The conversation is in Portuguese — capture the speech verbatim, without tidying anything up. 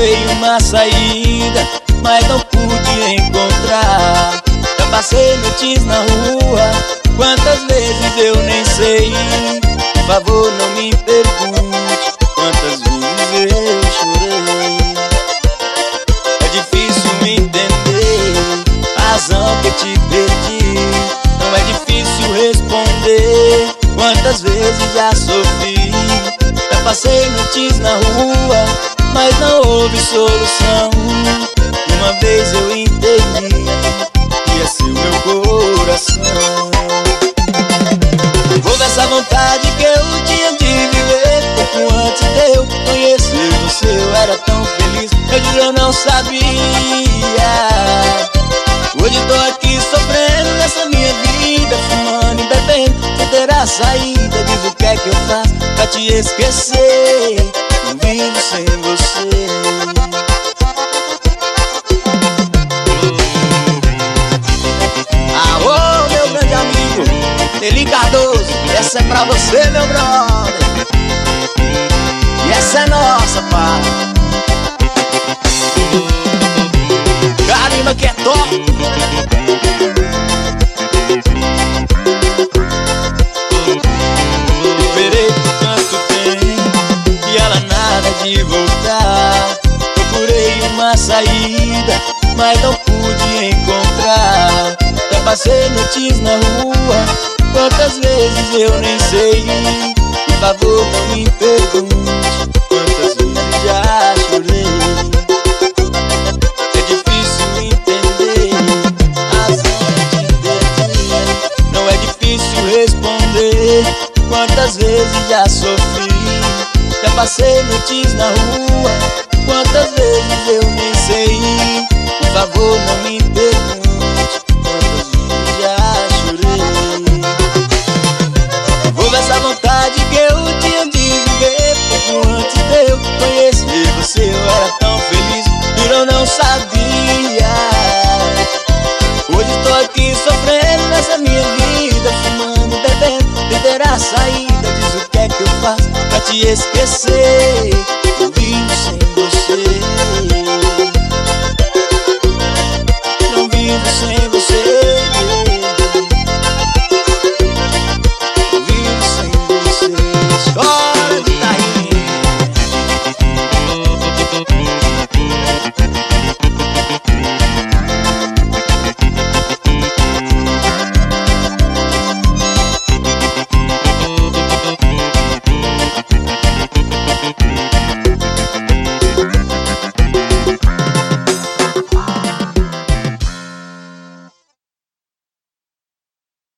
Procurei uma saída, mas não pude encontrar. Já passei noites na rua, quantas vezes eu nem sei. Por favor, não me pergunte quantas vezes eu chorei. É difícil entender a razão que te perdi. Não é difícil responder quantas vezes já sofri. Já passei noites na rua, mas não houve solução. Uma vez eu entendi que esse é o meu coração. Houve essa vontade que eu tinha de viver pouco antes de eu conhecer você. Eu era tão feliz, eu juro eu não sabia. Hoje tô aqui sofrendo nessa minha vida, fumando e bebendo, sem ter a saída. Diz o que é que eu faço pra te esquecer. Não vivo sem você. Alô, meu grande amigo Eli Cardoso, essa é pra você, meu brother. E essa é nossa, pá. Carimba que é top. Esperei por tanto tempo e ela nada de voltar. Procurei uma saída, mas não pude encontrar. Já passei noites na rua, quantas vezes eu nem sei. Por favor, não me pergunte quantas vezes já chorei. É difícil entender a razão que te perdi. Não é difícil responder quantas vezes já sofri. Já passei noites na rua, quantas vezes eu nem sei. Por favor, não me pergunte quantas vezes já chorei. Houve essa vontade que eu tinha de viver pouco antes de eu conhecer você. Eu era tão feliz, juro eu não sabia. Hoje tô aqui sofrendo nessa minha vida, fumando e bebendo, sem ter a saída. Diz o que é que eu faço pra te esquecer.